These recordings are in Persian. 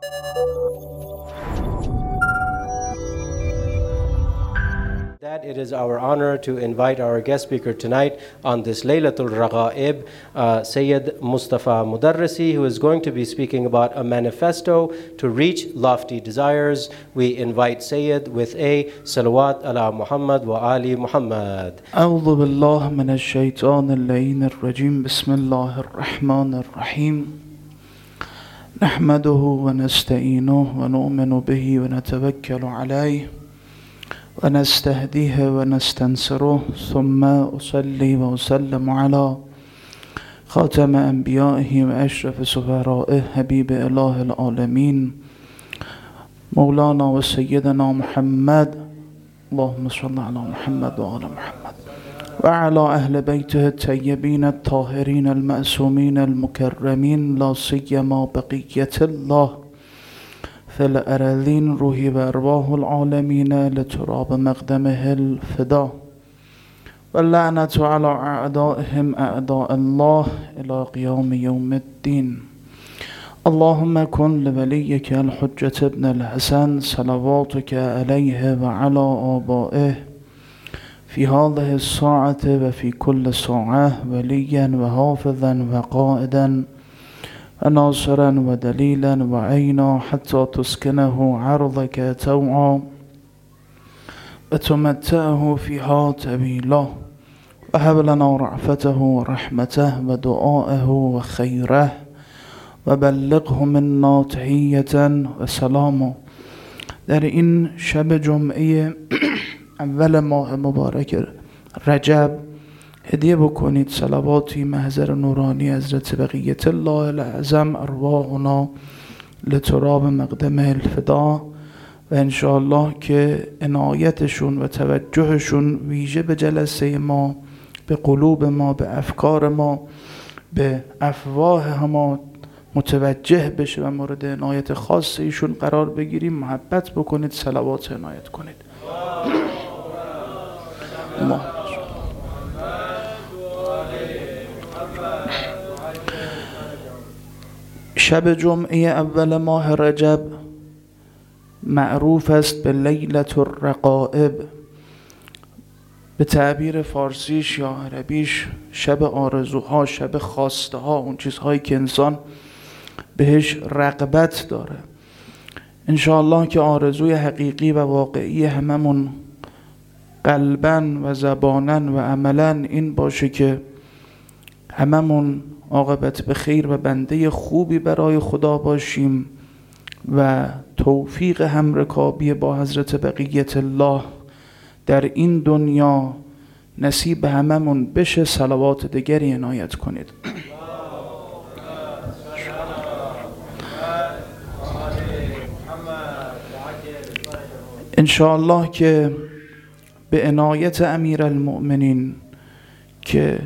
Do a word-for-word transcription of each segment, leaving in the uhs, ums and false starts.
That it is our honor to invite our guest speaker tonight on this Laylatul Raghaib, uh, Sayyid Mustafa Mudarrisi, who is going to be speaking about a manifesto to reach lofty desires. We invite Sayyid with a salawat ala Muhammad wa ali Muhammad. أعوذ بالله من الشيطان اللعين الرجيم بسم الله الرحمن الرحيم نحمده ونستعينه ونؤمن به ونتوكل عليه ونستهديه ونستنصره ثم أصلي وأسلم على خاتم أنبيائه وأشرف سفرائه حبيب إله العالمين مولانا وسيدنا محمد اللهم صل على محمد وآل محمد وعلى أهل بيته الطيبين الطاهرين المأسومين المكرمين لا سيما بقية الله في الأراضين روحي وأرواح العالمين لتراب مقدمه الفداء واللعنة على أعدائهم أعداء الله إلى قيام يوم الدين. اللهم كن لوليك الحجة ابن الحسن صلواتك عليه وعلى آبائه في هذه الساعة وفي كل ساعة وليا وحافظا وقائدا وناصرا ودليلا وعينا حتى تسكنه عرضك توعا وتمتعه فيها طويلا وهب لنا رأفته ورحمته ودعاءه وخيره وبلغه منا تحية وسلاما. در این شب جمعه اول ماه مبارک رجب هدیه بکنید صلواتی محضر نورانی حضرت بقیت الله الاعظم ارواحنا لتراب مقدم الفدا و انشاءالله که عنایتشون و توجهشون ویژه به جلسه ما، به قلوب ما، به افکار ما، به افواه ما متوجه بشه و مورد عنایت خاص ایشون قرار بگیریم. محبت بکنید، صلوات عنایت کنید. ما شب جمعه اول ماه رجب معروف است به لیلة الرغائب، به تعبیر فارسیش یا عربیش شب آرزوها، شب خواسته ها، اون چیزهایی که انسان بهش رغبت داره. انشاءالله که آرزوی حقیقی و واقعی هممون قلباً و زباناً و عملاً این باشه که هممون عاقبت به خیر و بنده خوبی برای خدا باشیم و توفیق همرکابی با حضرت بقیت الله در این دنیا نصیب هممون بشه. صلوات دیگری عنایت کنید. انشاءالله که به عنایت امیر المؤمنین که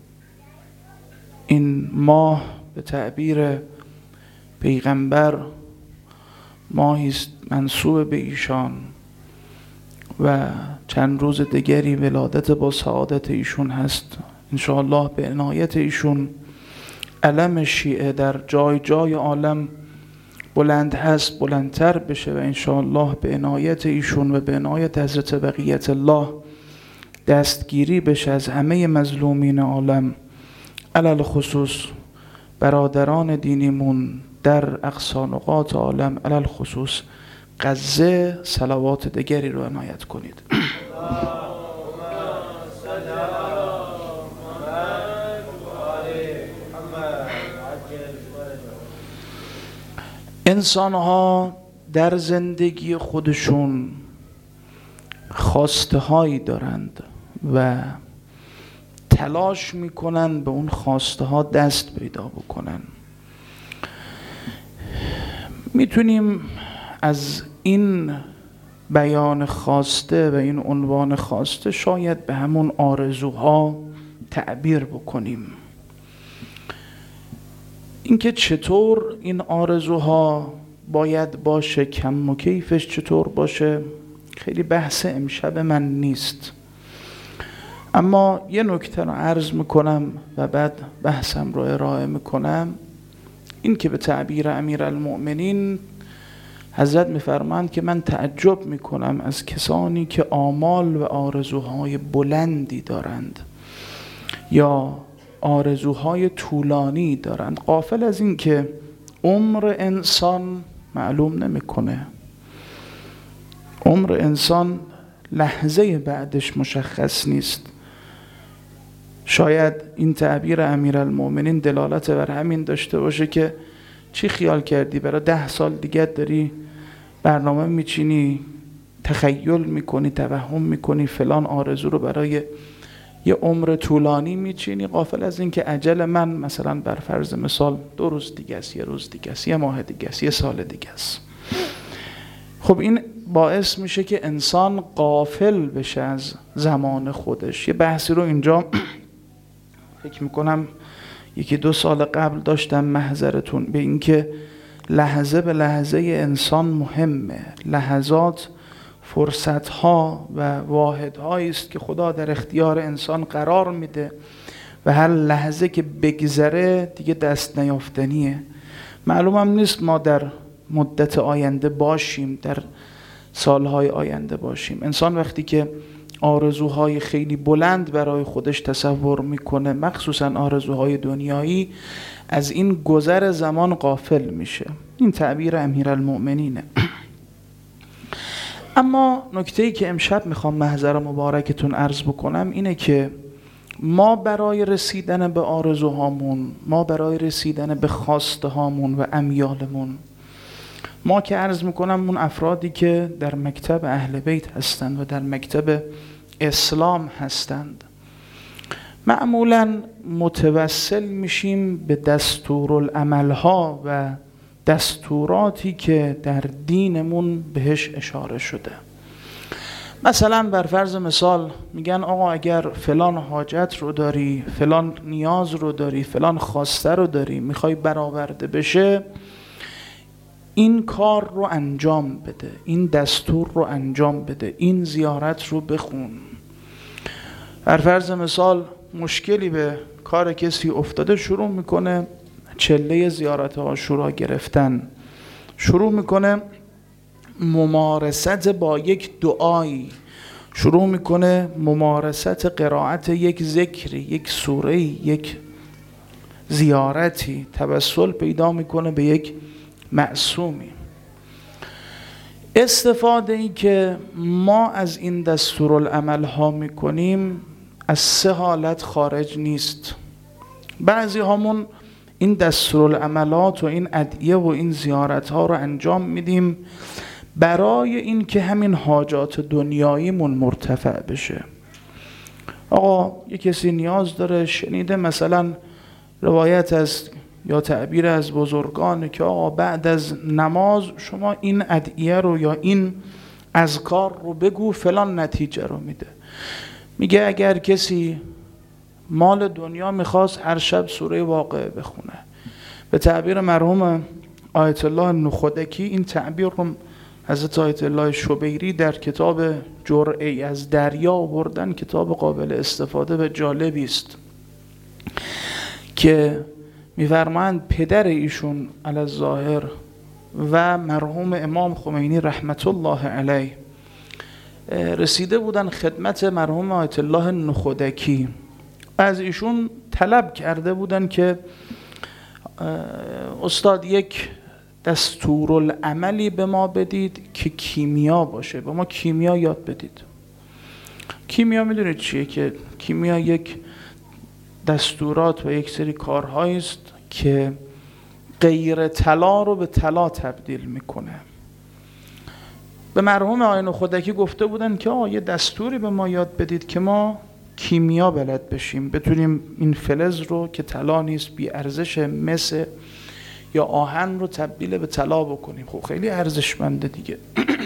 این ماه به تعبیر پیغمبر ماهی است منسوب به ایشان و چند روز دیگری ولادت با سعادت ایشون هست. انشاءالله به عنایت ایشون علم شیعه در جای جای عالم بلند هست، بلندتر بشه و انشاءالله به عنایت ایشون و به عنایت حضرت بقیت الله دستگیری بشه از همه مظلومین عالم، علل خصوص برادران دینیمون در اقصی نقاط عالم، علل خصوص غزه. صلوات دیگری رو عنایت کنید. انسان ها در زندگی خودشون خواسته هایی دارند و تلاش میکنن به اون خواسته ها دست پیدا بکنن. میتونیم از این بیان خواسته و این عنوان خواسته شاید به همون آرزوها تعبیر بکنیم. اینکه چطور این آرزوها باید باشه، کم و کیفش چطور باشه، خیلی بحث امشب من نیست، اما یه نکته رو عرض میکنم و بعد بحثم رو ارائه میکنم. این که به تعبیر امیرالمؤمنین حضرت میفرمایند که من تعجب میکنم از کسانی که آمال و آرزوهای بلندی دارند یا آرزوهای طولانی دارند، غافل از این که عمر انسان معلوم نمیکنه. عمر انسان لحظه بعدش مشخص نیست. شاید این تعبیر امیرالمؤمنین دلالت بر همین داشته باشه که چی خیال کردی برای ده سال دیگه داری برنامه میچینی، تخیل میکنی، توهم میکنی، فلان آرزو رو برای یه عمر طولانی میچینی، غافل از این که اجل من مثلا بر فرض مثال دو روز دیگه است، یه روز دیگه است، یه ماه دیگه است، یه سال دیگه است. خب این باعث میشه که انسان غافل بشه از زمان خودش. یه بحثی رو اینجا فکر میکنم یکی دو سال قبل داشتم محضرتون به این که لحظه به لحظه انسان مهمه. لحظات فرصتها و واحدهایی است که خدا در اختیار انسان قرار میده و هر لحظه که بگذره دیگه دست نیافتنیه. معلومم نیست ما در مدت آینده باشیم، در سالهای آینده باشیم. انسان وقتی که آرزوهای خیلی بلند برای خودش تصور میکنه، مخصوصا آرزوهای دنیایی، از این گذر زمان غافل میشه. این تعبیر امیرالمؤمنینه. اما نکته‌ای که امشب میخوام محضر مبارکتون عرض بکنم اینه که ما برای رسیدن به آرزوهامون، ما برای رسیدن به خواسته هامون و امیالمون، ما که عرض میکنم اون افرادی که در مکتب اهل بیت هستند و در مکتب اسلام هستند، معمولاً متوسل میشیم به دستورالعملها و دستوراتی که در دینمون بهش اشاره شده. مثلا بر فرض مثال میگن آقا اگر فلان حاجت رو داری، فلان نیاز رو داری، فلان خواسته رو داری، میخوای برآورده بشه، این کار رو انجام بده، این دستور رو انجام بده، این زیارت رو بخون. بر فرض مثال مشکلی به کار کسی افتاده، شروع میکنه چله زیارت عاشورا گرفتن، شروع میکنه ممارست با یک دعایی، شروع میکنه ممارست قرائت یک ذکری، یک سوره‌ای، یک زیارتی، توسل پیدا میکنه به یک معصومی. استفاده ای که ما از این دستورالعمل ها میکنیم از سه حالت خارج نیست. بعضی هامون این دستورالعملات و این ادعیه و این زیارت ها رو انجام میدیم برای این که همین حاجات دنیاییمون مرتفع بشه. آقا یک کسی نیاز داره، شنیده مثلا روایت از یا تعبیر از بزرگان که آقا بعد از نماز شما این ادعیه رو یا این اذکار رو بگو فلان نتیجه رو میده. میگه اگر کسی مال دنیا میخواست هر شب سوره واقعه بخونه. به تعبیر مرحوم آیت الله نخودکی، این تعبیر رو حضرت آیت الله شبیری در کتاب جرعه از دریا آوردن، کتاب قابل استفاده و جالبی است که می‌فرمایند پدر ایشون علی الظاهر و مرحوم امام خمینی رحمت الله علیه رسیده بودن خدمت مرحوم آیت الله نخودکی. از ایشون طلب کرده بودن که استاد یک دستورالعملی به ما بدید که کیمیا باشه، به ما کیمیا یاد بدید. کیمیا میدونید چیه؟ که کیمیا یک دستورات و یک سری کارهایی است که غیر طلا رو به طلا تبدیل میکنه. به مرحوم آقای نخودکی گفته بودن که آه یه دستوری به ما یاد بدید که ما کیمیا بلد بشیم، بتونیم این فلز رو که طلا نیست، بی ارزش مس یا آهن رو تبدیل به طلا بکنیم. خب خیلی ارزشمنده دیگه.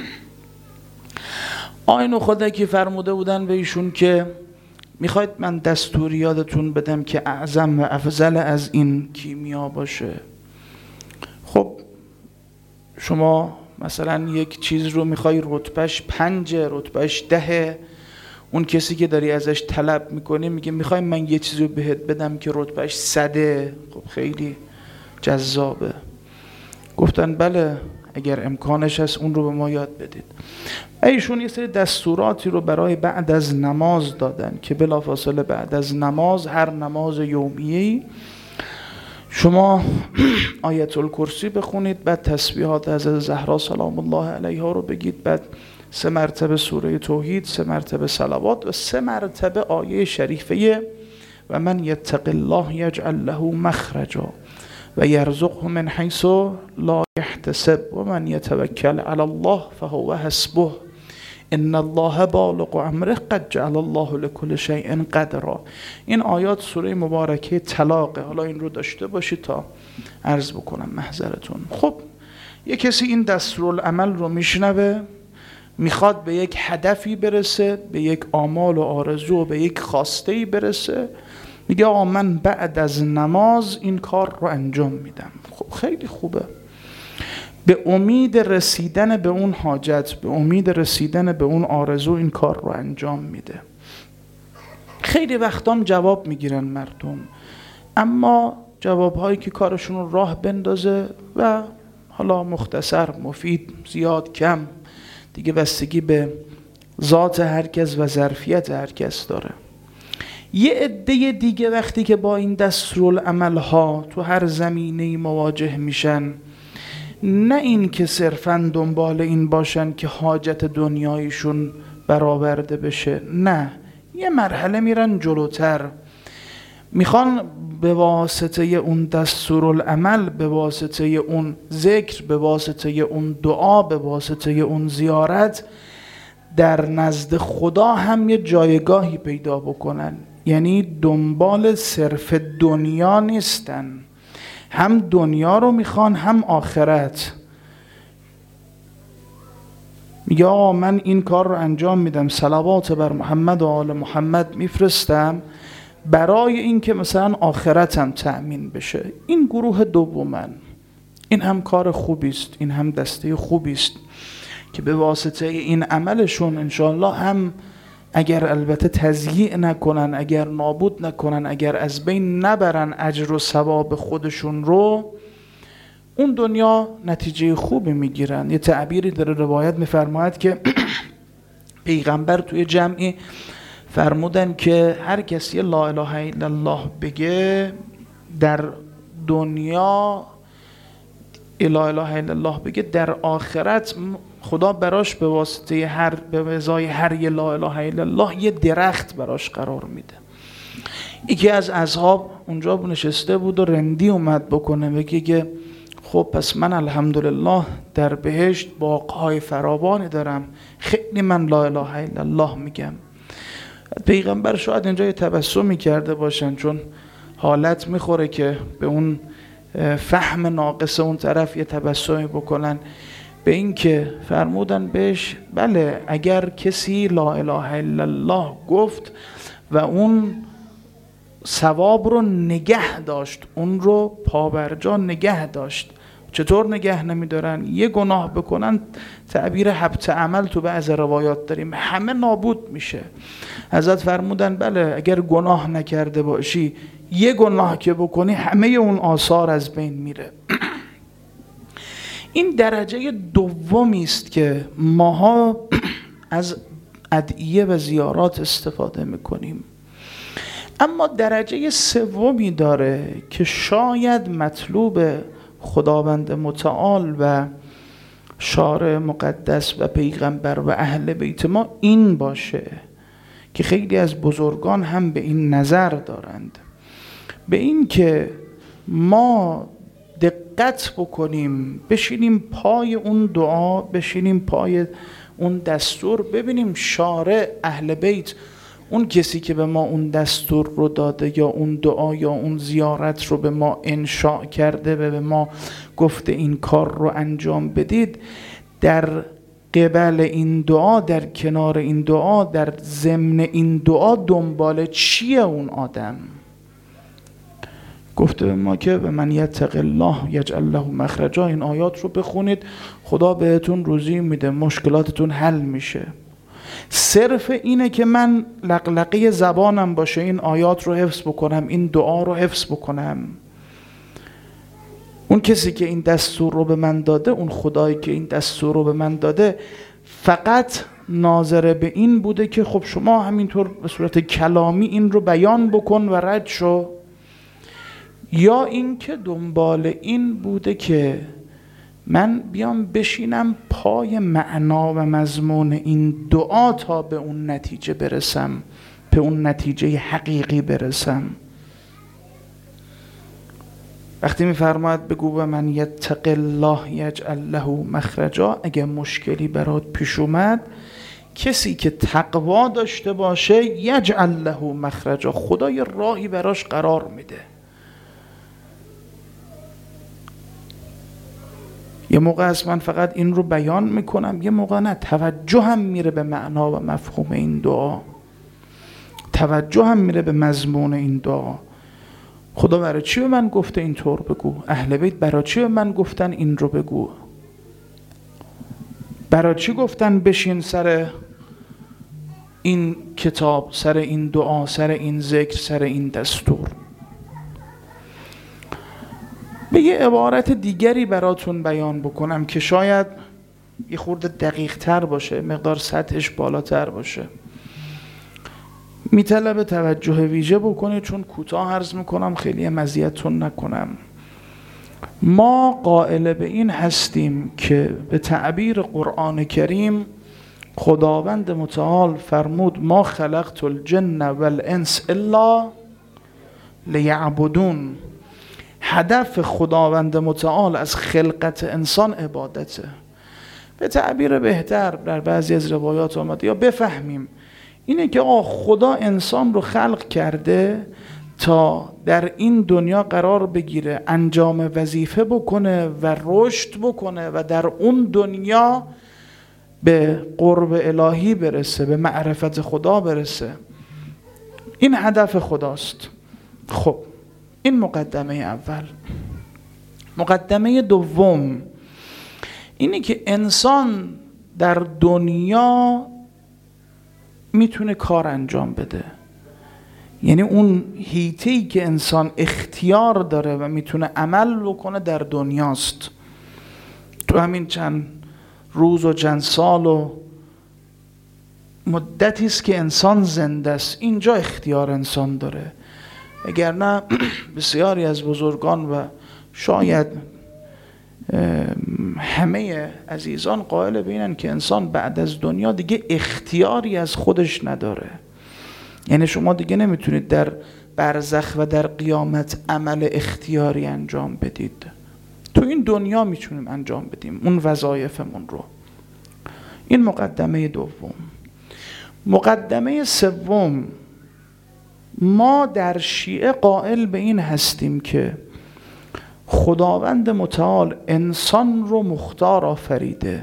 آقای نخودکی فرموده بودن به ایشون که میخواید من دستوری یادتون بدم که اعظم و افضل از این کیمیا باشه. خب شما مثلا یک چیز رو میخوای رتبهش پنج، رتبهش ده، اون کسی که داری ازش طلب میکنی میگه میخوای من یه چیز رو بهت بدم که رتبهش صده. خب خیلی جذابه. گفتن بله اگر امکانش هست اون رو به ما یاد بدید. ایشون یه سری دستوراتی رو برای بعد از نماز دادن که بلافاصله بعد از نماز، هر نماز یومیه‌ای شما آیت الکرسی بخونید، بعد تسبیحات حضرت زهرا سلام الله علیها رو بگید، بعد سه مرتبه سوره توحید، سه مرتبه صلوات و سه مرتبه آیه شریفه و من یتق الله یجعل له مخرجا و یرزقه من حیث لا یحتسب و من یتوکل علی الله فهو حسبه ان الله بالغ امره قد جعل الله لكل شیء قدرا. این آیات سوره مبارکه طلاقه. حالا این رو داشته باشید تا عرض بکنم محضرتون. خب یه کسی این دستورالعمل رو میشنوه، میخواد به یک هدفی برسه، به یک آمال و آرزو و به یک خواسته‌ای برسه، میگه آقا من بعد از نماز این کار رو انجام میدم. خب خیلی خوبه. به امید رسیدن به اون حاجت، به امید رسیدن به اون آرزو این کار رو انجام میده. خیلی وقتام جواب میگیرن مردم، اما جوابهایی که کارشون رو راه بندازه و حالا مختصر، مفید، زیاد، کم، دیگه بستگی به ذات هر کس و ظرفیت هر کس داره. یه عده دیگه وقتی که با این دستورالعمل ها تو هر زمینه‌ای مواجه میشن، نه این که صرفاً دنبال این باشن که حاجت دنیایشون برآورده بشه، نه، یه مرحله میرن جلوتر، میخوان به واسطه اون دستورالعمل، به واسطه اون ذکر، به واسطه اون دعا، به واسطه اون زیارت در نزد خدا هم یه جایگاهی پیدا بکنن. یعنی دنبال صرف دنیا نیستن، هم دنیا رو میخوان هم آخرت. میگه آقا من این کار رو انجام میدم، صلوات بر محمد و آل محمد میفرستم برای این که مثلا آخرتم تأمین بشه. این گروه دومن. این هم کار خوبی است، این هم دسته خوبی است که به واسطه این عملشون انشاءالله هم اگر البته تضییع نکنن، اگر نابود نکنن، اگر از بین نبرن اجر و ثواب خودشون رو، اون دنیا نتیجه خوبی میگیرن. یه تعبیری در روایت میفرماید که پیغمبر توی جمعی فرمودن که هر کسی لا اله الا الله بگه در دنیا، لا اله الا الله بگه در آخرت خدا براش به واسطه هر به ازای هر یه لا اله الا الله یه درخت براش قرار میده. یکی از اصحاب اونجا نشسته بود و رندی اومد بکنه، بگه که خب پس من الحمدلله در بهشت باغ‌های فراوانی دارم، خیلی من لا اله الا الله میگم. پیغمبر شاید اینجا یه تبسمی کرده باشن، چون حالت میخوره که به اون فهم ناقص اون طرف یه تبسمی بکنن، به این که فرمودن بهش بله اگر کسی لا اله الا الله گفت و اون ثواب رو نگه داشت، اون رو پابرجا نگه داشت. چطور نگه نمیدارن؟ یه گناه بکنن، تعبیر حبط عمل تو بعض روایات داریم، همه نابود میشه. حضرت فرمودن بله اگر گناه نکرده باشی، یه گناه که بکنی همه اون آثار از بین میره. این درجه دومی است که ماها از ادعیه و زیارات استفاده میکنیم. اما درجه سومی داره که شاید مطلوب خداوند متعال و شارع مقدس و پیغمبر و اهل بیت ما این باشه که خیلی از بزرگان هم به این نظر دارند، به این که ما دقت بکنیم، بشینیم پای اون دعا، بشینیم پای اون دستور، ببینیم شارع اهل بیت، اون کسی که به ما اون دستور رو داده یا اون دعا یا اون زیارت رو به ما انشاء کرده و به ما گفته این کار رو انجام بدید، در قبل این دعا، در کنار این دعا، در ضمن این دعا دنبال چیه اون آدم؟ گفته به ما که به من یتق الله یجعل له مخرجا. این آیات رو بخونید، خدا بهتون روزی میده، مشکلاتتون حل میشه. صرف اینه که من لقلقه زبانم باشه این آیات رو حفظ بکنم، این دعا رو حفظ بکنم. اون کسی که این دستور رو به من داده، اون خدایی که این دستور رو به من داده، فقط ناظر به این بوده که خب شما همینطور به صورت کلامی این رو بیان بکن و رد شو، یا این که دنبال این بوده که من بیام بشینم پای معنا و مضمون این دعا تا به اون نتیجه برسم، به اون نتیجه حقیقی برسم. وقتی میفرماید بگو به من یتق الله یجعل له مخرجا، اگه مشکلی برات پیش اومد، کسی که تقوا داشته باشه یجعل له مخرجا، خدا یه راهی براش قرار میده. یه موقع است من فقط این رو بیان میکنم، یه موقع نه، توجه هم میره به معنا و مفهوم این دعا، توجه هم میره به مضمون این دعا. خدا برای چی به من گفته اینطور بگو؟ اهل بیت برای چی به من گفتن این رو بگو؟ برای چی گفتن بشین سر این کتاب، سر این دعا، سر این ذکر، سر این دستور؟ به یه عبارت دیگری براتون بیان بکنم که شاید یه خورده دقیق تر باشه، مقدار سطحش بالاتر باشه، میطلبه توجه ویژه بکنه، چون کوتاه عرض میکنم خیلی مزیتون نکنم. ما قائل به این هستیم که به تعبیر قرآن کریم خداوند متعال فرمود ما خلقت الجن والانس الا لیعبدون. هدف خداوند متعال از خلقت انسان عبادته. به تعبیر بهتر در بعضی از روایات آمده یا بفهمیم اینه که آه خدا انسان رو خلق کرده تا در این دنیا قرار بگیره، انجام وظیفه بکنه و رشد بکنه و در اون دنیا به قرب الهی برسه، به معرفت خدا برسه. این هدف خداست. خب این مقدمه اول. مقدمه دوم اینه که انسان در دنیا میتونه کار انجام بده، یعنی اون حیطه‌ای که انسان اختیار داره و میتونه عمل بکنه در دنیاست. تو همین چند روز و چند سال و مدتی است که انسان زنده است، اینجا اختیار انسان داره. اگر نه بسیاری از بزرگان و شاید همه عزیزان قائل به اینن که انسان بعد از دنیا دیگه اختیاری از خودش نداره. یعنی شما دیگه نمیتونید در برزخ و در قیامت عمل اختیاری انجام بدید. تو این دنیا میتونیم انجام بدیم اون وظایفمون رو. این مقدمه دوم. مقدمه سوم، ما در شیعه قائل به این هستیم که خداوند متعال انسان رو مختار آفریده.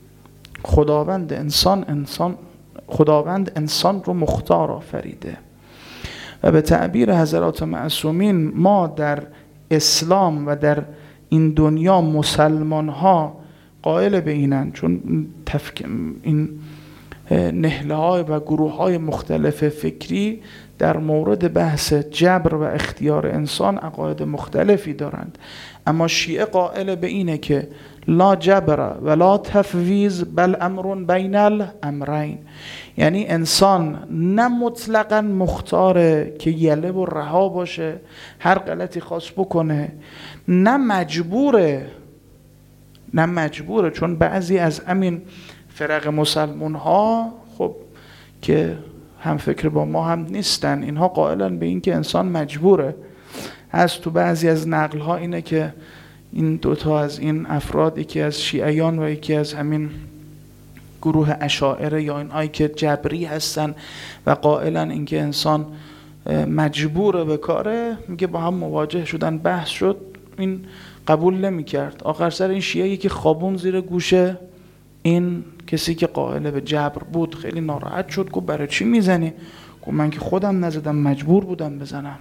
خداوند انسان انسان خداوند انسان رو مختار آفریده و به تعبیر حضرات معصومین ما در اسلام و در این دنیا مسلمان ها قائل به اینن، چون تفک... این نهله های و گروه های مختلف فکری در مورد بحث جبر و اختیار انسان عقاید مختلفی دارند، اما شیعه قائل به اینه که لا جبر ولا تفویض بل امر بین الامرین، یعنی انسان نه مطلقاً مختاره که یله و رها باشه هر غلطی خواست بکنه، نه مجبوره نه مجبوره چون بعضی از امین فرق مسلمون ها خب که هم فکر با ما هم نیستن، اینها قائلن به این که انسان مجبوره. از تو بعضی از نقل ها اینه که این دوتا از این افراد، یکی از شیعیان و یکی از همین گروه اشاعره یا اینهایی که جبری هستن و قائلن این که انسان مجبوره به کاره، میگه با هم مواجه شدن، بحث شد، این قبول نمی کرد. آخر سر این شیعه یکی خوابون زیر گوشه این کسی که قائل به جبر بود، خیلی ناراحت شد، گفت برای چی میزنی؟ گفت من که خودم نزدم، مجبور بودم بزنم.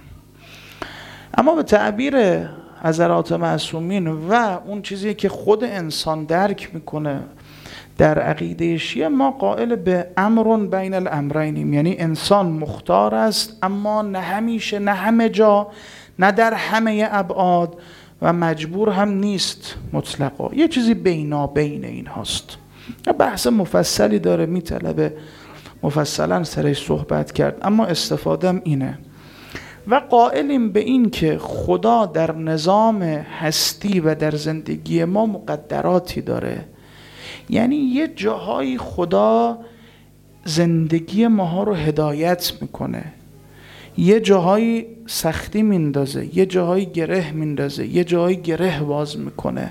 اما به تعبیر حضرات معصومین و اون چیزی که خود انسان درک میکنه در عقیده شیعه، ما قائل به امر بین الامرینیم، یعنی انسان مختار است اما نه همیشه، نه همه جا، نه در همه ابعاد، و مجبور هم نیست مطلقا، یه چیزی بینابین این هاست. بحث مفصلی داره، میطلبه مفصلا سرش صحبت کرد، اما استفادهم اینه و قائلیم به این که خدا در نظام هستی و در زندگی ما مقدراتی داره. یعنی یه جاهای خدا زندگی ماها رو هدایت میکنه، یه جاهایی سختی میندازه، یه جاهایی گره میندازه، یه جاهایی گره باز میکنه.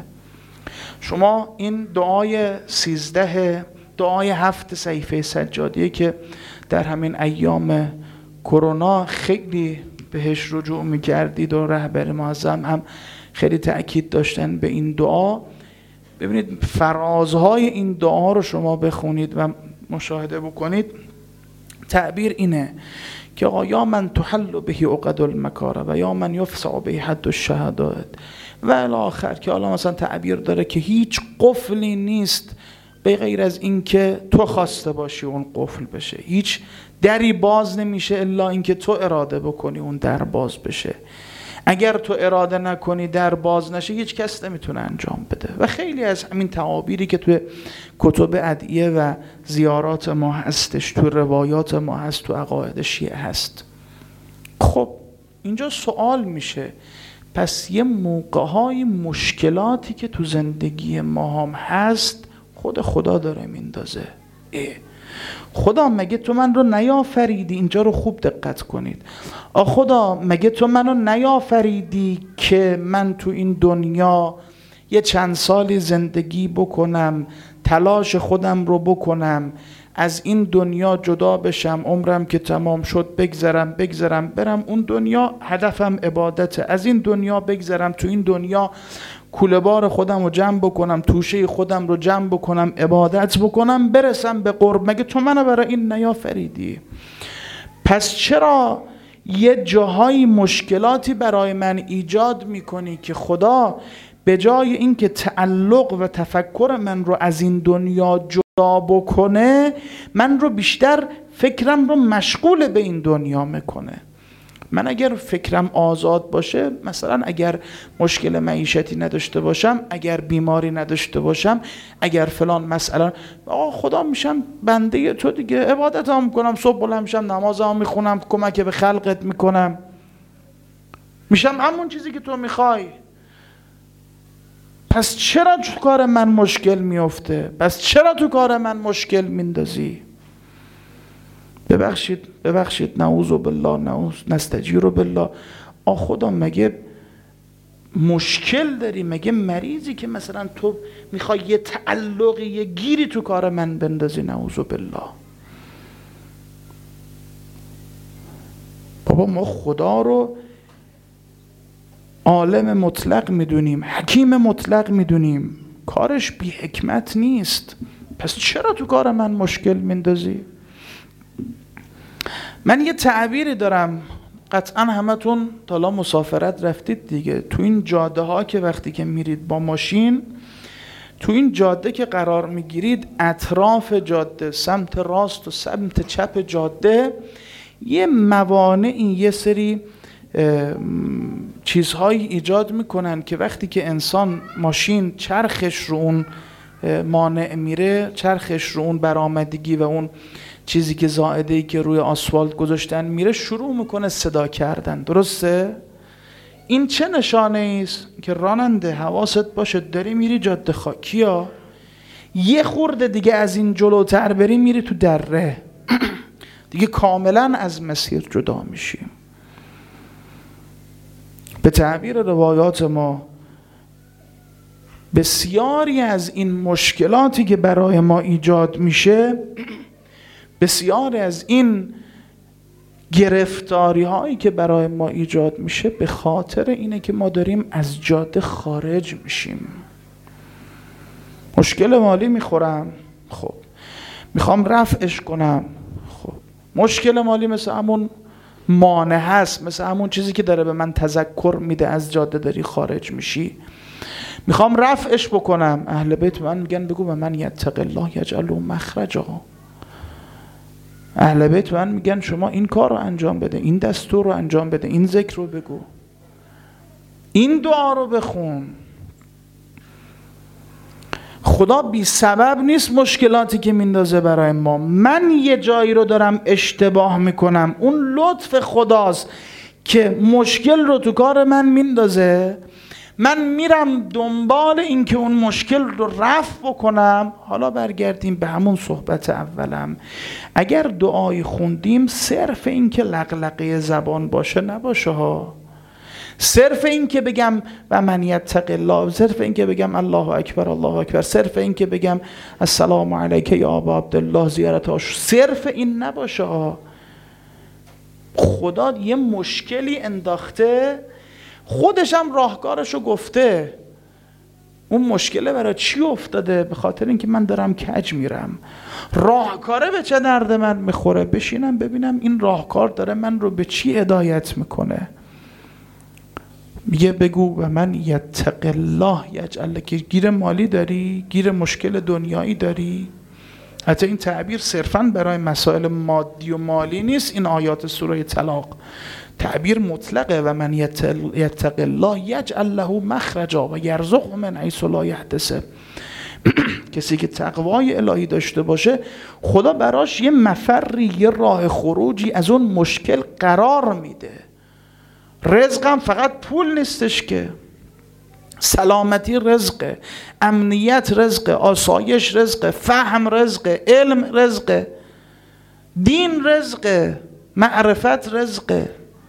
شما این دعای سیزده، دعای هفت صحیفه سجادیه که در همین ایام کرونا خیلی بهش رجوع میکردید و رهبر معظم هم خیلی تأکید داشتن به این دعا. ببینید فرازهای این دعا رو شما بخونید و مشاهده بکنید. تعبیر اینه که آقا یا من تحل به عقد المکاره و یا من یفسع به حد الشهادات و الی آخر، که حالا مثلا تعبیر داره که هیچ قفلی نیست به غیر از این که تو خواسته باشی اون قفل بشه، هیچ دری باز نمیشه الا اینکه تو اراده بکنی اون در باز بشه. اگر تو اراده نکنی در باز نشه هیچ کس نمیتونه انجام بده. و خیلی از همین تعابیری که تو کتب ادعیه و زیارات ما هستش، تو روایات ما هست، تو عقاید شیعه هست. خب اینجا سوال میشه، پس یه موقع‌های مشکلاتی که تو زندگی ما هم هست خود خدا داره میندازه. خدا مگه تو من رو نیافریدی؟ اینجا رو خوب دقت کنید. آ خدا مگه تو منو نیافریدی که من تو این دنیا یه چند سالی زندگی بکنم، تلاش خودم رو بکنم، از این دنیا جدا بشم، عمرم که تمام شد بگذرم بگذرم برم اون دنیا، هدفم عبادته، از این دنیا بگذرم، تو این دنیا کوله بار خودم رو جمع بکنم، توشه خودم رو جمع بکنم، عبادت بکنم، برسم به قرب. مگه تو منو برای این نیافریدی؟ پس چرا یه جاهای مشکلاتی برای من ایجاد میکنی که خدا به جای اینکه تعلق و تفکر من رو از این دنیا جدا بکنه، من رو بیشتر فکرم رو مشغول به این دنیا میکنه؟ من اگر فکرم آزاد باشه، مثلا اگر مشکل معیشتی نداشته باشم، اگر بیماری نداشته باشم، اگر فلان مسئله، آقا خدا میشم بنده تو دیگه، عبادت هم میکنم، صبح بلند میشم نماز هم میخونم، کمک به خلقت میکنم، میشم همون چیزی که تو میخوای. پس چرا تو کار من مشکل میفته؟ پس چرا تو کار من مشکل میندازی؟ ببخشید ببخشید نعوذ بالله، نعوذ نستجیر بالله. آ خدا مگه مشکل داری؟ مگه مریضی که مثلا تو میخوای یه تعلقی، یه گیری تو کار من بندازی؟ نعوذ بالله. بابا ما خدا رو عالم مطلق میدونیم، حکیم مطلق میدونیم، کارش بی حکمت نیست. پس چرا تو کار من مشکل میندازی؟ من یه تعبیری دارم، قطعا همتون تا حالا مسافرت رفتید دیگه. تو این جاده ها که وقتی که میرید با ماشین، تو این جاده که قرار میگیرید، اطراف جاده، سمت راست و سمت چپ جاده، یه موانعی، یه سری چیزهایی ایجاد میکنن که وقتی که انسان ماشین چرخش رو اون مانع میره، چرخش رو اون برآمدگی و اون چیزی که زائده‌ای که روی آسفالت گذاشتن میره، شروع میکنه صدا کردن. درسته؟ این چه نشانه است که راننده حواست باشه داری میری جاده خاکی ها، یه خورده دیگه از این جلوتر بری میری تو دره دیگه کاملا از مسیر جدا میشیم. به تعبیر روایات ما، بسیاری از این مشکلاتی که برای ما ایجاد میشه، بسیاری از این گرفتاری هایی که برای ما ایجاد میشه، به خاطر اینه که ما داریم از جاده خارج میشیم. مشکل مالی میخورم، خب میخوام رفعش کنم، خب مشکل مالی مثل همون مانع هست، مثل همون چیزی که داره به من تذکر میده از جاده داری خارج میشی، میخوام رفعش بکنم. اهل بیت من میگن بگو به من یتق الله یجعل له مخرجا. اهل بیت من میگن شما این کار رو انجام بده، این دستور رو انجام بده، این ذکر رو بگو. این دعا رو بخون. خدا بی سبب نیست مشکلاتی که میندازه برای ما. من یه جایی رو دارم اشتباه میکنم، اون لطف خداست که مشکل رو تو کار من میندازه، من میرم دنبال این که اون مشکل رو رفع بکنم. حالا برگردیم به همون صحبت اولم. اگر دعای خوندیم صرف این که لقلقه زبان باشه نباشه ها، صرف این که بگم و من یتق الله، صرف این که بگم الله اکبر الله اکبر، صرف این که بگم السلام علیک یا ابا عبدالله زیارتاش، صرف این نباشه ها. خدا یه مشکلی انداخته، خودش هم راهکارشو گفته. اون مشکله برای چی افتاده؟ به خاطر اینکه من دارم کج میرم. راهکاره به چه درد من میخوره؟ بشینم ببینم این راهکار داره من رو به چی هدایت میکنه. میگه بگو و من یتق الله یجعل لک. گیر مالی داری؟ گیر مشکل دنیایی داری؟ حتی این تعبیر صرفاً برای مسائل مادی و مالی نیست. این آیات سوره طلاق تعبیر مطلقه. و من یتق الله یجعل له مخرجا و یرزقه من حیث لا یحتسب. کسی که تقوای الهی داشته باشه خدا براش یه مفری، یه راه خروجی از اون مشکل قرار میده. رزقم فقط پول نیستش که، سلامتی رزقه، امنیت رزقه، آسایش رزقه، فهم رزقه، علم رزقه، دین رزقه، معرفت رزقه.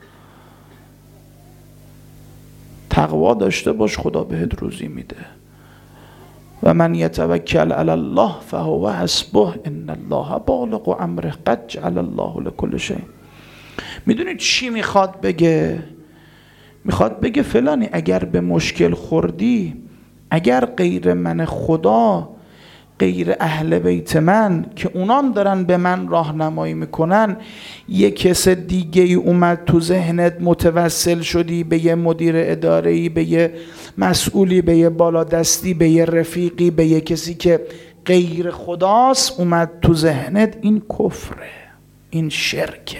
تقوا داشته باش خدا بهت روزی میده. و من یتوکل علی الله فهو حسبه ان الله بالغ امره قد جعل الله لكل شیء. میدونید چی میخواد بگه؟ میخواد بگه فلانی اگر به مشکل خوردی، اگر غیر من خدا، غیر اهل بیت من که اونام دارن به من راهنمایی میکنن، یه کس دیگه ای اومد تو ذهنت، متوسل شدی به یه مدیر اداره‌ای، به یه مسئولی، به یه بالادستی، به یه رفیقی، به یه کسی که غیر خداست، اومد تو ذهنت، این کفره، این شرکه.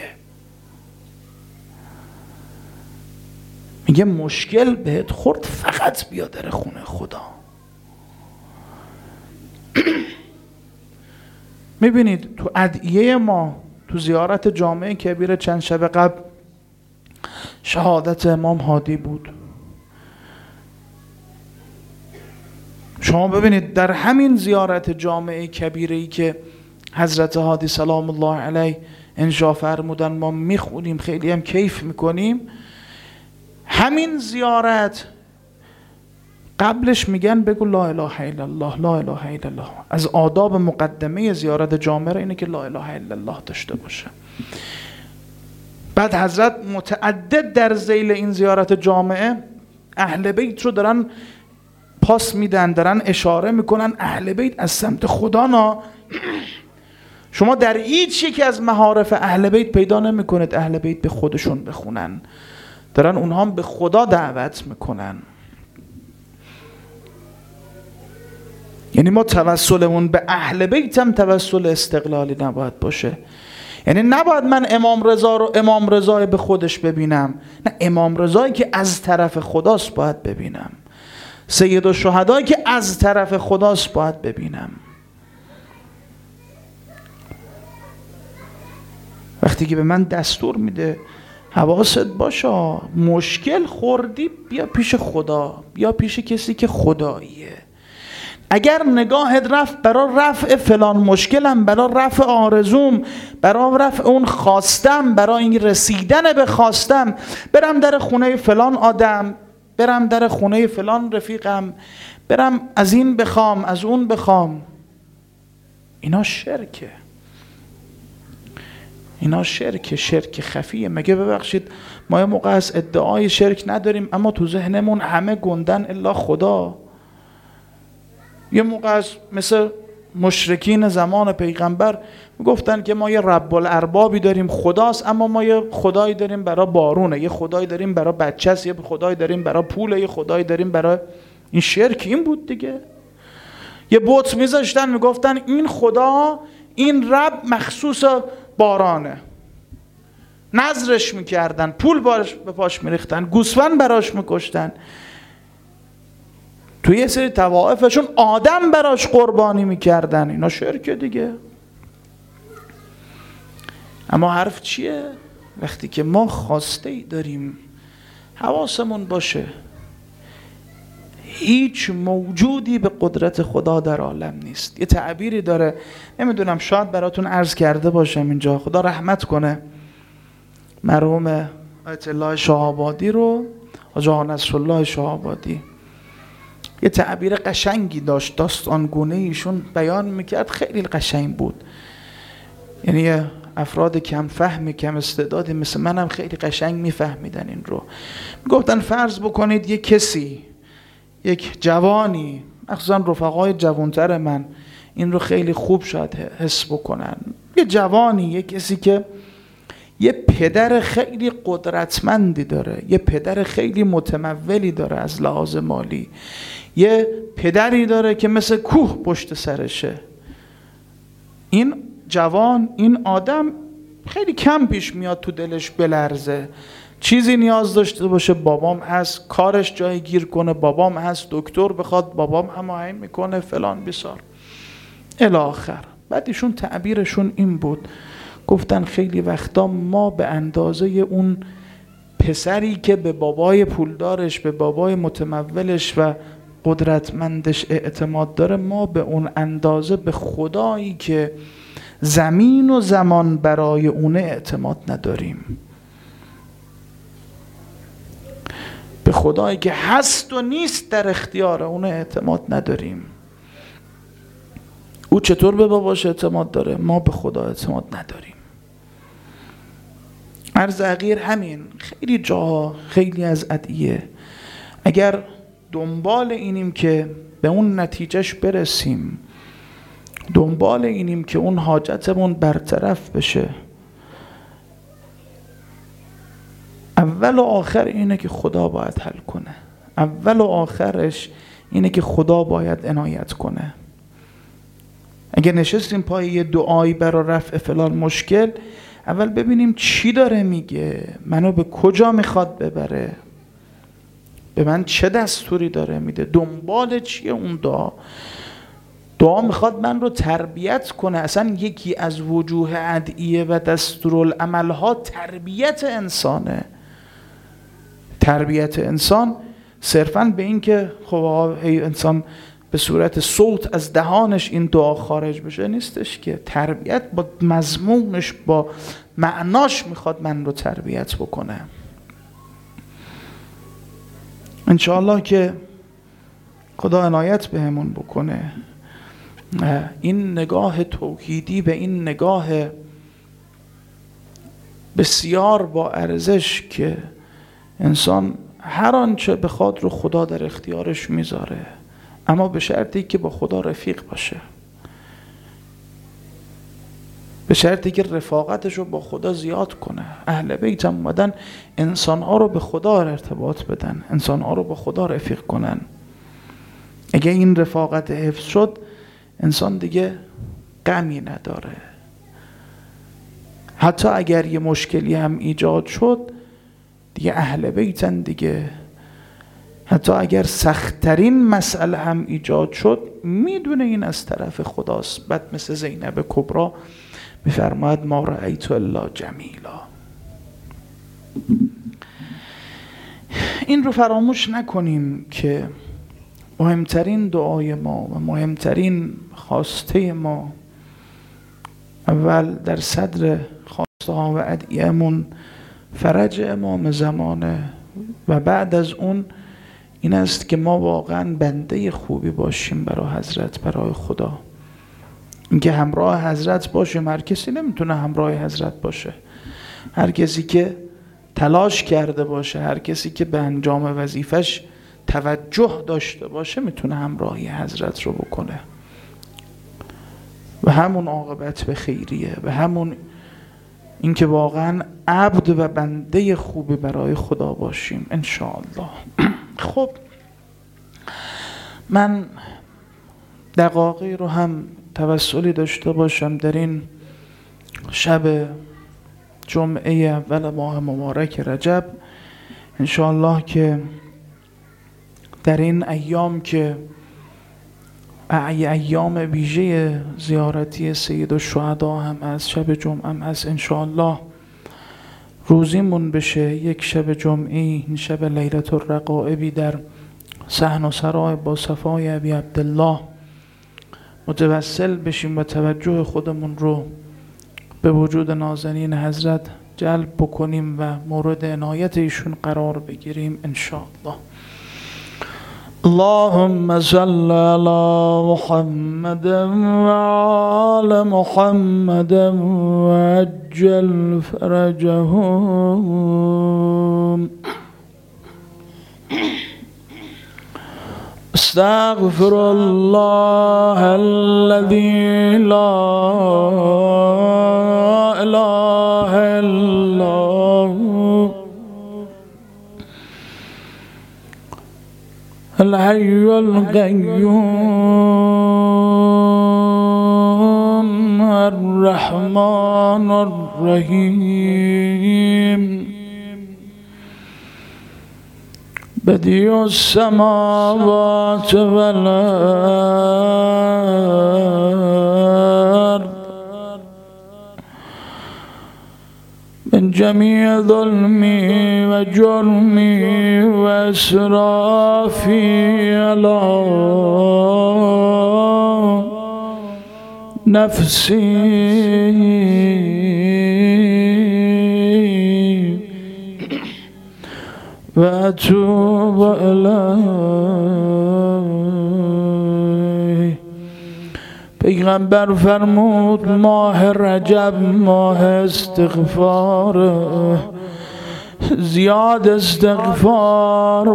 میگه مشکل بهت خورد فقط بیا در خونه خدا. میبینید تو ادعیه ما تو زیارت جامع کبیر چند شب قبل شهادت امام هادی بود. شما ببینید در همین زیارت جامع کبیری که حضرت هادی سلام الله علیه انشا فرمودن، ما میخونیم خیلی هم کیف میکنیم. همین زیارت قبلش میگن بگو لا اله الا الله، لا اله الا الله. از آداب مقدمه زیارت جامعه اینه که لا اله الا الله داشته باشه. بعد حضرت متعدد در ذیل این زیارت جامعه اهل بیت رو دارن پاس میدن، دارن اشاره میکنن اهل بیت از سمت خدا. نا شما در هیچ یکی از معارف اهل بیت پیدا نمیکنید اهل بیت به خودشون بخونن، دارن اونها به خدا دعوت میکنن. یعنی ما توسلمون به اهل بیت هم توسل استقلالی نباید باشه. یعنی نباید من امام رضا رو امام رضا به خودش ببینم، نه، امام رضایی که از طرف خداست باید ببینم، سید الشهدایی که از طرف خداست باید ببینم. وقتی که به من دستور میده حواست باشه، مشکل خوردی بیا پیش خدا، بیا پیش کسی که خداییه. اگر نگاهت رفت برای رفع فلان مشکلم، برای رفع آرزوم، برای رفع اون خواستم، برای این رسیدن به خواستم، برم در خونه فلان آدم، برم در خونه فلان رفیقم، برم از این بخوام از اون بخوام، اینا شرکه. اینا شرک، شرک خفیه. مگه ببخشید ما یه موقع از ادعای شرک نداریم اما تو ذهنمون همه گندن الا خدا. یه موقع از مثل مشرکین زمان پیغمبر گفتن که ما یه رب الاربابی داریم خداست، اما ما یه خدایی داریم برای بارونه، یه خدایی داریم برای بچه‌ست، یه خدایی داریم برای پوله، یه خدایی داریم برای این. شرک این بود دیگه. یه بت میذاشتن میگفتن این خدا، این رب مخصوص بارانه. نذرش میکردن، پول باش به پاش میریختن، گوسفند براش میکشتن، توی یه سری طوائفشون آدم براش قربانی میکردن. اینا شرکه دیگه. اما حرف چیه؟ وقتی که ما خواسته ای داریم حواسمون باشه هیچ موجودی به قدرت خدا در عالم نیست. یه تعبیری داره، نمیدونم شاید براتون عرض کرده باشم اینجا، خدا رحمت کنه مرحوم آیت الله شاه‌آبادی رو، حاجی نصرالله شاه‌آبادی، یه تعبیر قشنگی داشت، داستانگونه ایشون بیان میکرد، خیلی قشنگ بود. یعنی افراد کم فهم کم استعدادی مثل منم خیلی قشنگ میفهمیدن این رو. گفتن فرض بکنید یک کسی، یک جوانی، مخصوصا رفقای جوانتر من این رو خیلی خوب شاید حس بکنن، یه جوانی، یک کسی که یه پدر خیلی قدرتمندی داره، یه پدر خیلی متمولی داره از لحاظ مالی، یه پدری داره که مثل کوه پشت سرشه. این جوان، این آدم خیلی کم پیش میاد تو دلش بلرزه، چیزی نیاز داشته باشه بابام هست، کارش جای گیر کنه بابام هست، دکتر بخواد بابام هماهنگ میکنه، فلان بیسار الی آخر. بعد ایشون تعبیرشون این بود، گفتن خیلی وقتا ما به اندازه اون پسری که به بابای پولدارش، به بابای متمولش و قدرتمندش اعتماد داره، ما به اون اندازه به خدایی که زمین و زمان برای اونه اعتماد نداریم. به خدایی که هست و نیست در اختیار اونه اعتماد نداریم. او چطور به باباش اعتماد داره؟ ما به خدا اعتماد نداریم. عرض حقیر همین، خیلی جاها، خیلی از ادعیه اگر دنبال اینیم که به اون نتیجهش برسیم، دنبال اینیم که اون حاجتمون برطرف بشه، اول و آخر اینه که خدا باید حل کنه، اول و آخرش اینه که خدا باید عنایت کنه. اگه نشستیم پای یه دعایی برای رفع فلان مشکل، اول ببینیم چی داره میگه، منو به کجا میخواد ببره، به من چه دستوری داره میده، دنبال چیه اون دعا. دعا میخواد من رو تربیت کنه. اصلا یکی از وجوه ادعیه و دستورالعملها تربیت انسانه. تربیت انسان صرفاً به این که خب انسان به صورت صوت از دهانش این دعا خارج بشه نیستش، که تربیت با مضمونش، با معناش میخواد من رو تربیت بکنه. انشاءالله که خدا عنایت بهمون بکنه. این نگاه توحیدی به این نگاه بسیار با ارزش که انسان هر آنچه بخواد رو خدا در اختیارش میذاره، اما به شرطی که با خدا رفیق باشه، به شرطی که رفاقتش رو با خدا زیاد کنه. اهل بیت هم اومدن انسانها رو به خدا ارتباط بدن، انسانها رو با خدا رفیق کنن. اگه این رفاقت حفظ شد، انسان دیگه غمی نداره. حتی اگر یه مشکلی هم ایجاد شد، دیگه اهل بیتن دیگه. حتی اگر سخت‌ترین مسئله هم ایجاد شد، میدونه این از طرف خداست. بعد مثل زینب کبری میفرماید ما رأیت الا جمیلا. این رو فراموش نکنیم که مهمترین دعای ما و مهمترین خواسته ما اول در صدر خواسته ها و ادعیه‌مون فرج امام زمانه و بعد از اون این است که ما واقعا بنده خوبی باشیم برای حضرت، برای خدا. اینکه همراه حضرت باشیم، هر کسی نمیتونه همراه حضرت باشه. هر کسی که تلاش کرده باشه، هر کسی که به انجام وظیفش توجه داشته باشه میتونه همراهی حضرت رو بکنه و همون عاقبت به خیریه و همون اینکه واقعا عبد و بنده خوبی برای خدا باشیم انشاءالله. خب من دقایقی رو هم توسلی داشته باشم در این شب جمعه اول ماه مبارک رجب انشاءالله که در این ایام که ای ایام ویژه زیارتی سید الشهدا هم از شب جمعه هم از انشاءالله روزیمون بشه یک شب جمعی، این شب لیلة الرغائبی در صحن و سرای با صفای ابی عبدالله متوسل بشیم و توجه خودمون رو به وجود نازنین حضرت جلب بکنیم و مورد عنایت ایشون قرار بگیریم انشاءالله. اللهم صل على محمد وعلى محمد وعجل فرجهم. استغفر الله الذي لا اله الا هو الحي القيوم الرحمن الرحيم بديع السماوات والأرض من جميع ظلمي وجرمي وإسرافي على نفسي وأتوب إليه. پیغمبر فرمود ماه رجب ماه استغفار، زیاد استغفار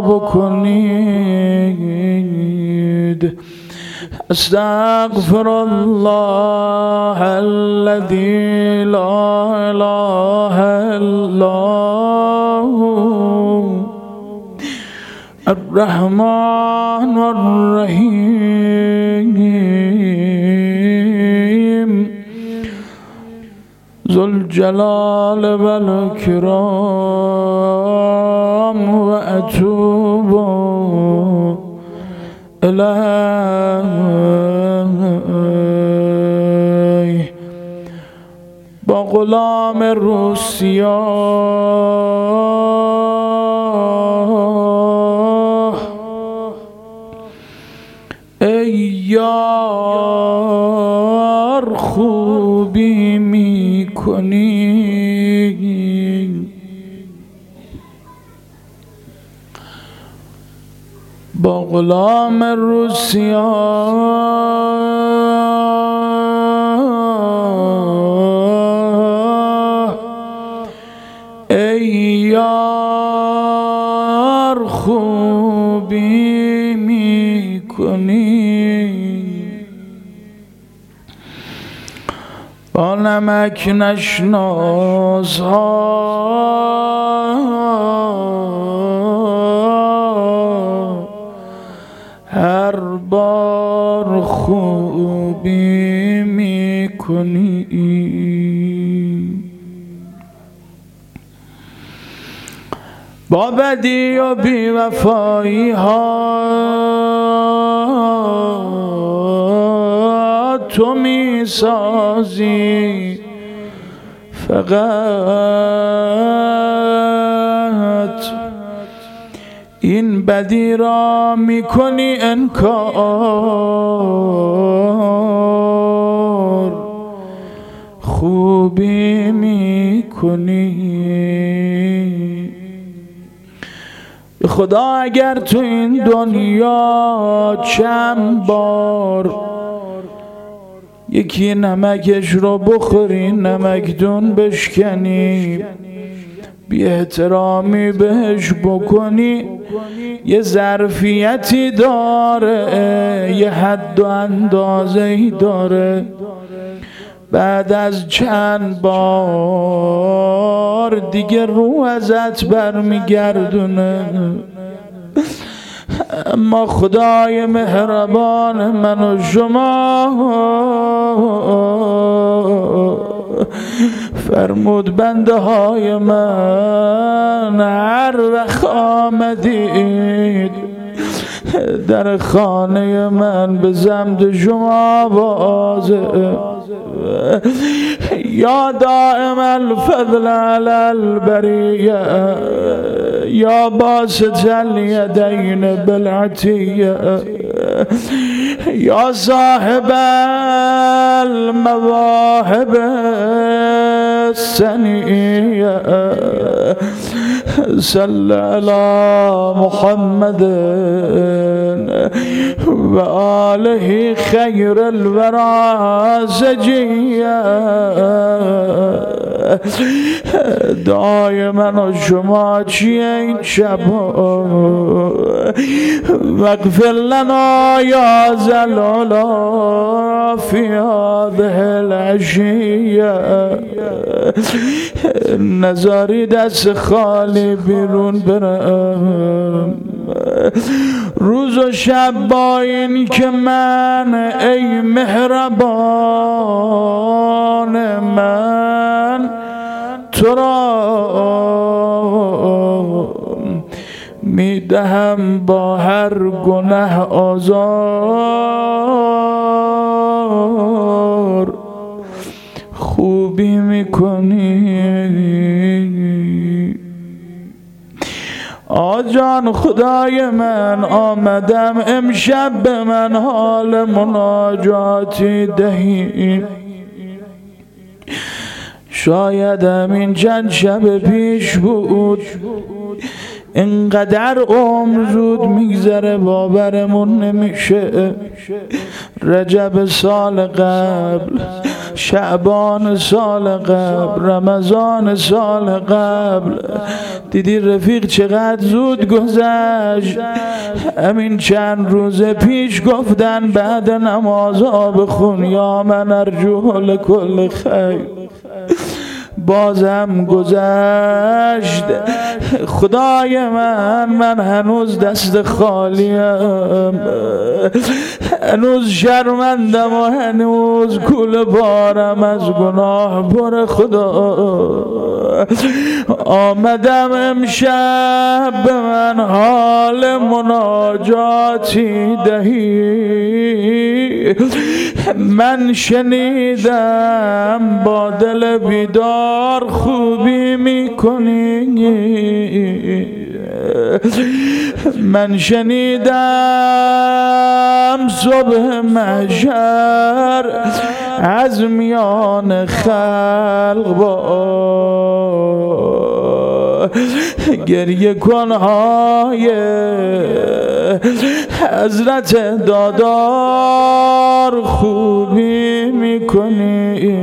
بکنید. استغفر الله الذي لا اله الا هو الرحمن الرحيم ذو الجلال والإكرام وأتوب إليه. با غلام روسیا ای یار خوبی می کنی، با غلام روسیا ای یار خوبی می کنی، با نمک نشناس ها هر بار خوبی می کنی. با بدی و بی وفایی ها تو می سازی، فقط این بدی را می کنی انکار، خوبی می کنی. خدا اگر تو این دنیا چند بار یکی نمکش رو بخوری، نمکدون بشکنی، بی احترامی بهش بکنی، یه ظرفیتی داره، یه حد و اندازه‌ای داره. بعد از چند بار دیگه رو ازت برمیگردونه. اما خدای مهربان من و شما فرمود بنده های من هر وقت آمدید در خانه من به زمد شما آوازه یا دائم الفضل علی البریه یا باسط الیدین بالعطیه یا صاحب المواهب السنیه صل علی محمد و آله خیر الورى سجیه دائما شما چیه این شب واغفر لنا یا ذا العلا فی هذه العشیه نذاری دست خالی بیرون برم روز و شب با این که من ای مهربان من تو را میدهم با هر گناه آزار خوبی میکنی آجان خدای من آمدم امشب به من حال مناجاتی دهی شایدم این چند شب پیش بود اینقدر عمر زود میگذره باورمون نمیشه رجب سال قبل شعبان سال قبل رمضان سال قبل دیدی رفیق چقدر زود گذشت همین چند روز پیش گفتن بعد نماز بخون یا من ارجو لکل خیر بازم گذشت خدای من من هنوز دست خالیم هنوز شرمندم و هنوز کول بارم از گناه پر خدا آمدم امشب به من حال مناجاتی دهی من شنیدم با دل بیدار خوبی میکنی من شنیدم صبح محشر از میان خلق با گریه کنهای حضرت دادار خوبی میکنی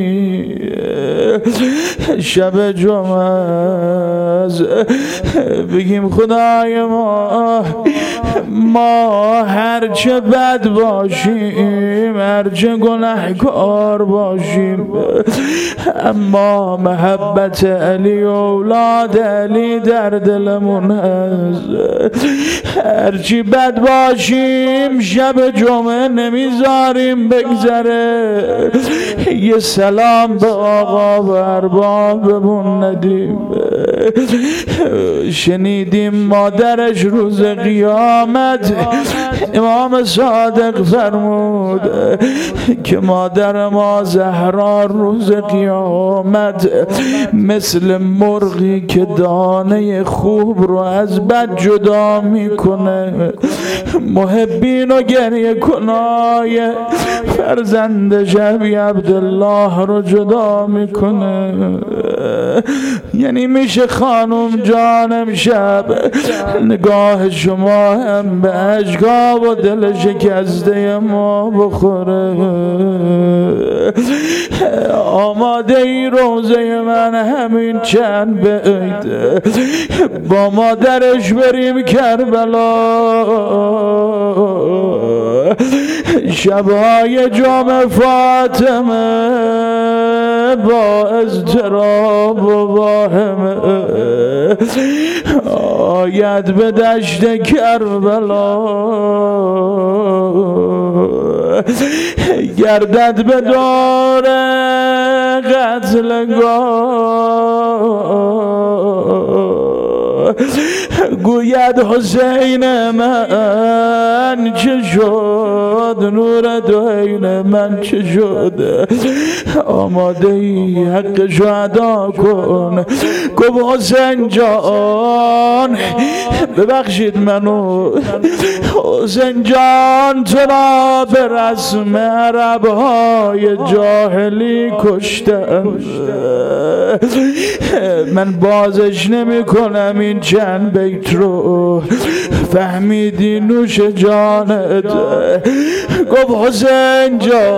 شب جمعه بگیم خدای ما ما هرچه بد باشیم هرچه گناهکار باشیم اما محبت علی و اولاد علی در دلمون هست هرچی بد باشیم شب جمعه نمیذاریم بگذره یه سلام به آقا و اربابمون ندیم شنیدیم مادرش روز قیامت امام صادق فرمود که مادر ما زهرا روز قیامت مثل مرغی که دانه خوب رو از بد جدا میکنه محبین و گریه کنای فرزند شبی عبدالله رو جدا میکنه یعنی میشه خانم جانم شب نگاه شما هم به اشکا و دل شکسته ما بخوره آماده ای روزه من همین چند بیت با مادرش بریم کربلا شبهای جام فاطمه با اضطراب و واهمه آید به دشت کربلا گردد به دار قتلگاه گوید حسین من چه شد نور دوین من چه شد آماده ای حقشو ادا کن گفت حسین جان ببخشید منو حسین جان تو را به رسم عرب های جاهلی کشتم من بازش نمی کنم این چند بیت رو فهمیدی نوش جانت گفت حسین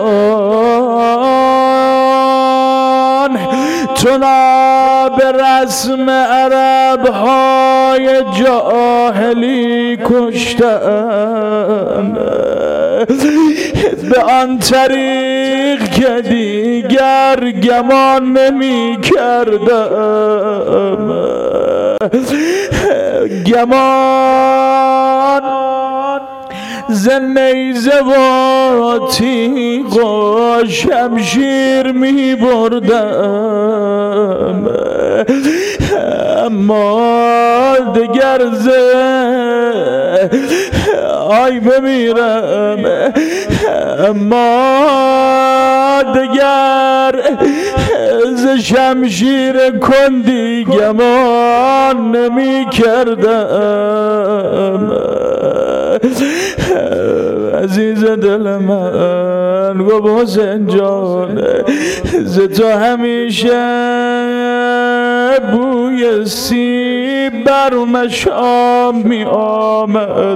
جان تو را به رسم عرب های جاهلی کشتم به آن طریق که دیگر گمان نمی کردم گمان ز نیزه و تیغ و شمشیر می بردم اما دگر ز آی بمیرم اما دگر ز شمشیر کندی گمان نمی کردم عزیز دل من گفت حسین جان ز تو همیشه بوی سیب بر مشام می آمد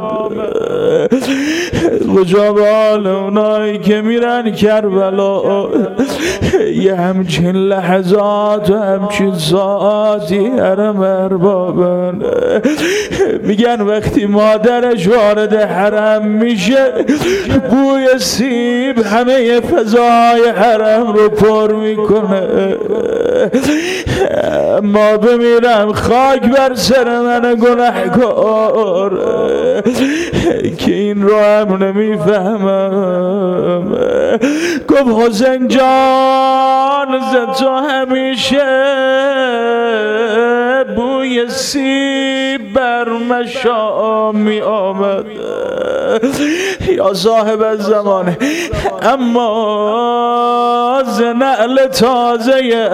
کجا بال اونایی که میرن کربلا یه همچین لحظات و همچین ساعتی حرم اربابن میگن وقتی مادرش وارد حرم میشه بوی سیب همه فضای حرم رو پر میکنه ما بمیرم خاک بر سر من گناهکار که این رو هم نمیفهمم گفت حسین جان ز تو همیشه بوی سیب بر مشام می آمد یا صاحب الزمان اما ز نعل تازه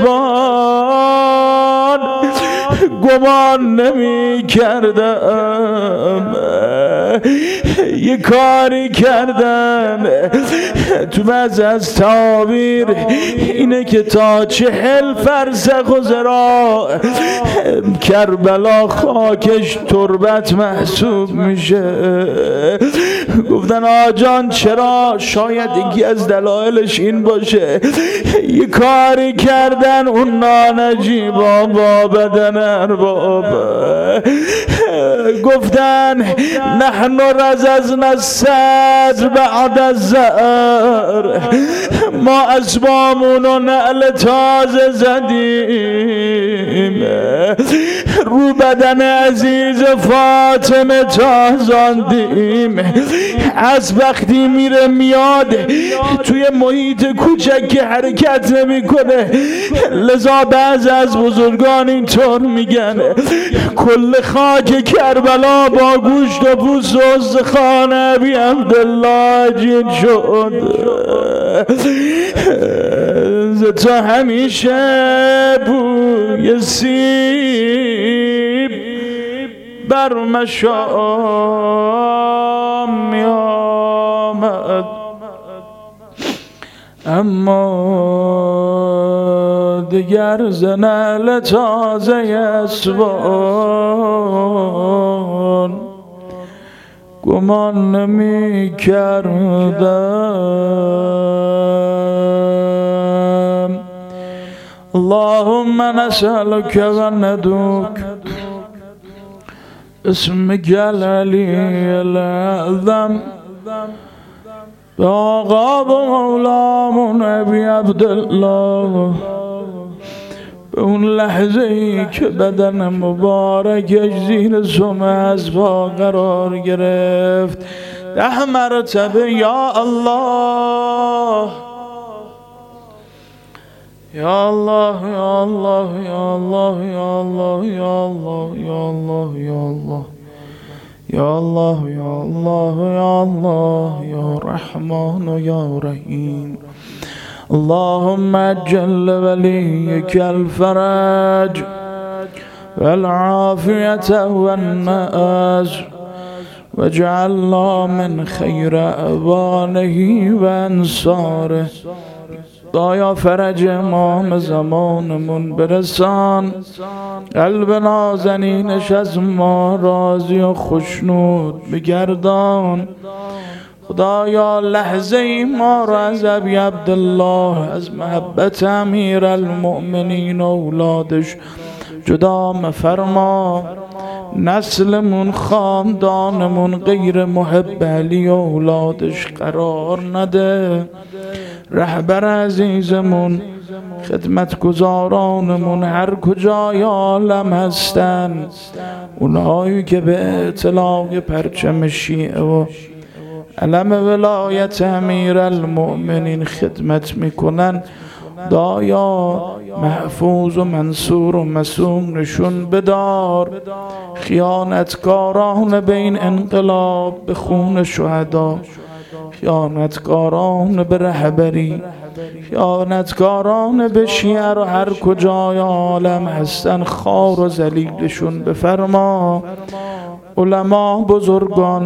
اسبان گمان نمی کردم یه کاری کردن تو بعض از تعابیر اینه که تا چهل فرسخ و ذراع کربلا خاکش تربت محسوب میشه گفتن آجان چرا شاید یکی از دلایلش این باشه یه کاری کردن اون نانجیبا با بدن ارباب گفتن نحن رززنا الصدر بعد الزهر ما اسبامونو نعل تازه زدیم رو بدن عزیز فاطمه تازاندیم از وقتی میره میاد توی محیط کوچک که حرکت نمیکنه لذا بعض از بزرگان اینطور میگن کل خاک کربلا با گوشت و پوست و استخوان ابی عبدالله جین شد ز تو همیشه بوی سیب بر مشام می آمد اما دیگر ز نعل تازه اسبان گمان نمی کردم اللهم نسألك و ندعوك اسمك العلي الأعظم آقا و مولامون ابی عبدالله به اون لحظه ای که بدن مبارکش زیر سم اسبا قرار گرفت ده مرتبه یا الله یا الله یا الله یا الله یا الله یا الله یا الله یا الله یا الله یا الله یا الله یا رحمان یا رحیم اللهم اجل وليك الفرج والعافية والنأس واجعلنا من خير أبانه وأنصاره. خدایا فرج امام زمانمون برسان، قلب نازنینش از ما راضی و خشنود بگردان. خدایا لحظه ای ما را از ابی عبدالله از محبت امیر المؤمنین و اولادش جدا مفرما. نسلمون خاندانمون غیر محب علی و اولادش قرار نده. رهبر عزیزمون خدمتگزارانمون هر کجای عالم هستن، اونهایی که به اطلاق پرچم شیعه و علم ولایت امیر المؤمنین خدمت میکنن، دایا محفوظ و منصور و مسوم نشون بدار. خیانتکاران به این انقلاب به خون شهدا، خیانتکاران به رهبری، خیانتکاران به شیعه رو هر کجای عالم هستن خار و ذلیلشون بفرما. علما، بزرگان،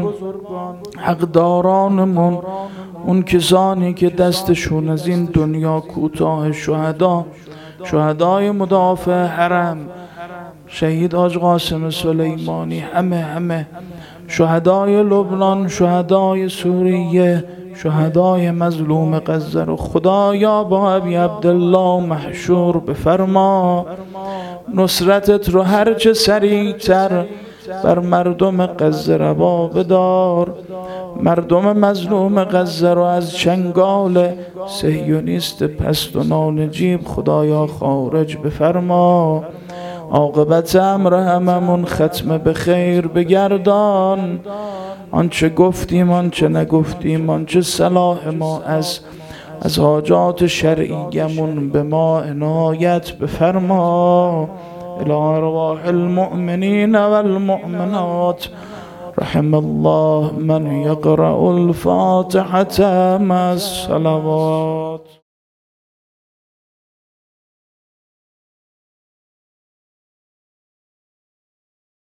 حقدارانمون، اون کسانی که دستشون از این دنیا کوتاه، شهدا، شهدای مدافع حرم، شهید حاج قاسم سلیمانی، همه همه شهدای لبنان، شهدای سوریه، شهدای مظلوم غزه رو خدایا با ابی عبدالله محشور بفرما. نصرتت رو هرچه سریعتر بر مردم غزه روا بدار. مردم مظلوم غزه رو از چنگال صهیونیست پست و نانجیب خدایا خارج بفرما. عاقبت امر هممون ختم به خیر بگردان. آنچه گفتیم، آنچه نگفتیم، آنچه صلاح ما از از حاجات شرعیمون به ما عنایت بفرما. الى ارواح المؤمنین والمؤمنات رحم الله من يقرأ الفاتحة مع الصلوات.